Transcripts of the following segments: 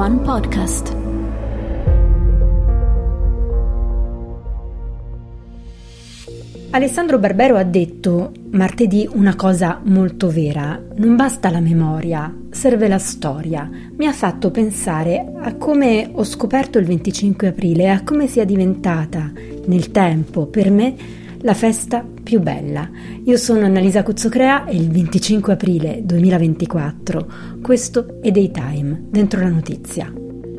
One Podcast. Alessandro Barbero ha detto martedì una cosa molto vera: non basta la memoria, serve la storia. Mi ha fatto pensare a come ho scoperto il 25 aprile e a come sia diventata nel tempo per me la festa più bella. Io sono Annalisa Cuzzocrea e il 25 aprile 2024 questo è Daytime, dentro la notizia.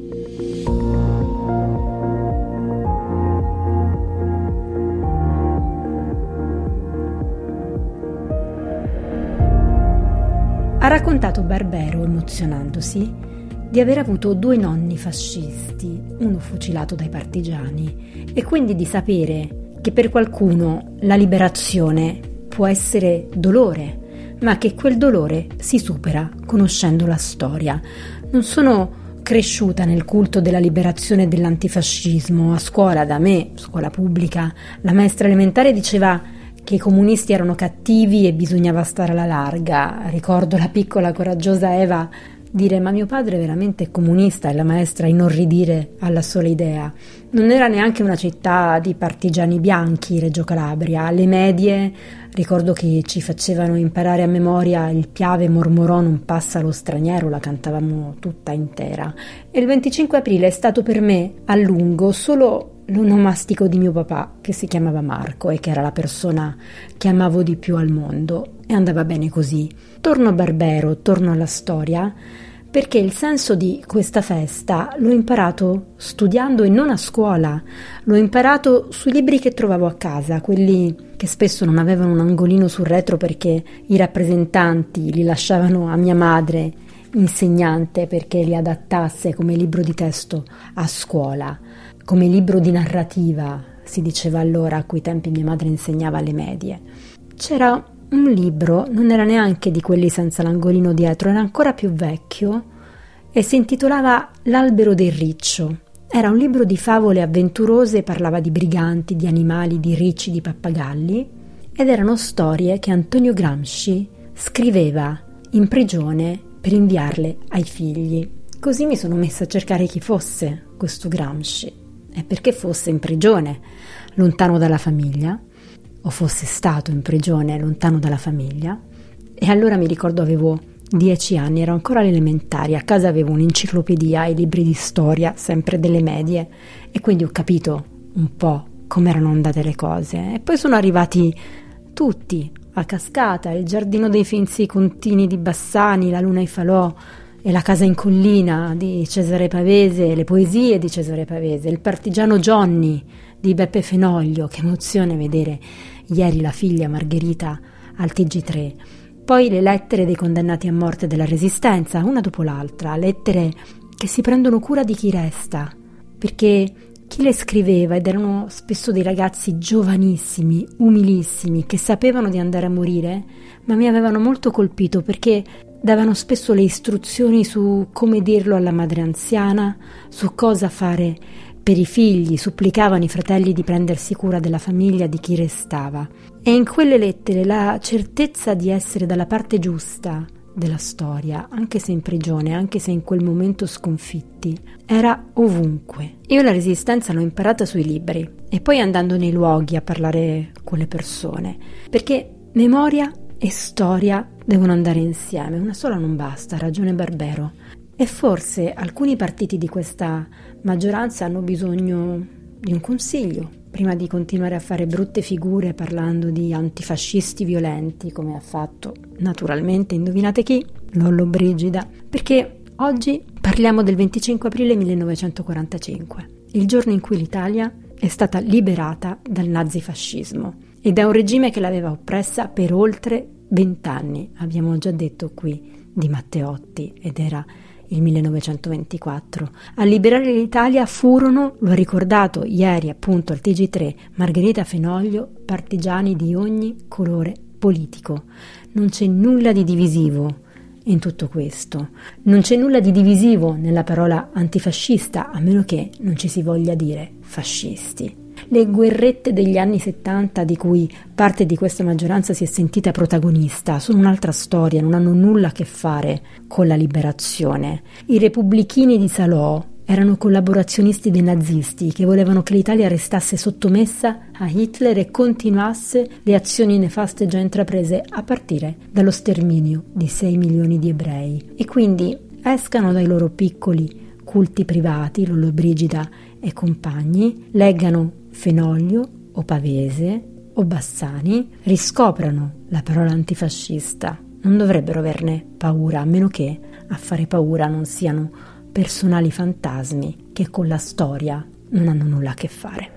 Ha raccontato Barbero, emozionandosi, di aver avuto 2 nonni fascisti, uno fucilato dai partigiani, e quindi di sapere che per qualcuno la liberazione può essere dolore, ma che quel dolore si supera conoscendo la storia. Non sono cresciuta nel culto della liberazione e dell'antifascismo. A scuola, da me, scuola pubblica, la maestra elementare diceva che i comunisti erano cattivi e bisognava stare alla larga. Ricordo la piccola coraggiosa Eva dire: ma mio padre veramente è comunista, e la maestra inorridire alla sola idea. Non era neanche una città di partigiani bianchi, Reggio Calabria. Alle medie ricordo che ci facevano imparare a memoria il Piave mormorò non passa lo straniero, la cantavamo tutta intera. E il 25 aprile è stato per me a lungo solo l'onomastico di mio papà, che si chiamava Marco e che era la persona che amavo di più al mondo, e andava bene così. Torno a Barbero, torno alla storia, perché il senso di questa festa l'ho imparato studiando e non a scuola. L'ho imparato sui libri che trovavo a casa, quelli che spesso non avevano un angolino sul retro perché i rappresentanti li lasciavano a mia madre, insegnante, perché li adattasse come libro di testo a scuola, come libro di narrativa, si diceva allora, a quei tempi mia madre insegnava alle medie. C'era un libro, non era neanche di quelli senza l'angolino dietro, era ancora più vecchio e si intitolava L'albero del riccio. Era un libro di favole avventurose, parlava di briganti, di animali, di ricci, di pappagalli, ed erano storie che Antonio Gramsci scriveva in prigione per inviarle ai figli. Così mi sono messa a cercare chi fosse questo Gramsci e perché fosse in prigione, lontano dalla famiglia, o fosse stato in prigione lontano dalla famiglia. E allora mi ricordo avevo 10 anni, ero ancora alle elementari, a casa avevo un'enciclopedia e libri di storia, sempre delle medie, e quindi ho capito un po' come erano andate le cose. E poi sono arrivati tutti a cascata: il giardino dei Finzi Contini di Bassani, la Luna e i Falò, e la casa in collina di Cesare Pavese, le poesie di Cesare Pavese, il partigiano Johnny di Beppe Fenoglio. Che emozione vedere ieri la figlia Margherita al TG3. Poi le lettere dei condannati a morte della Resistenza, una dopo l'altra, lettere che si prendono cura di chi resta, perché chi le scriveva, ed erano spesso dei ragazzi giovanissimi, umilissimi, che sapevano di andare a morire, ma mi avevano molto colpito perché davano spesso le istruzioni su come dirlo alla madre anziana, su cosa fare per i figli, supplicavano i fratelli di prendersi cura della famiglia, di chi restava. E in quelle lettere la certezza di essere dalla parte giusta della storia, anche se in prigione, anche se in quel momento sconfitti, era ovunque. Io la resistenza l'ho imparata sui libri e poi andando nei luoghi a parlare con le persone, perché memoria e storia devono andare insieme, una sola non basta, ha ragione Barbero. E forse alcuni partiti di questa maggioranza hanno bisogno di un consiglio prima di continuare a fare brutte figure parlando di antifascisti violenti, come ha fatto naturalmente, indovinate chi? Lollobrigida. Perché oggi parliamo del 25 aprile 1945, il giorno in cui l'Italia è stata liberata dal nazifascismo e da un regime che l'aveva oppressa per oltre 20 anni. Abbiamo già detto qui di Matteotti, ed era il 1924. A liberare l'Italia furono, lo ha ricordato ieri appunto al TG3 Margherita Fenoglio, partigiani di ogni colore politico. Non c'è nulla di divisivo in tutto questo. Non c'è nulla di divisivo nella parola antifascista, a meno che non ci si voglia dire fascisti. le guerrette degli anni 70 di cui parte di questa maggioranza si è sentita protagonista sono un'altra storia, non hanno nulla a che fare con la liberazione. I repubblichini di Salò erano collaborazionisti dei nazisti che volevano che l'Italia restasse sottomessa a Hitler e continuasse le azioni nefaste già intraprese a partire dallo sterminio di 6 milioni di ebrei. E quindi escano dai loro piccoli culti privati, Lollobrigida e compagni, leggano Fenoglio o Pavese o Bassani, riscoprano la parola antifascista. Non dovrebbero averne paura, a meno che a fare paura non siano personali fantasmi che con la storia non hanno nulla a che fare.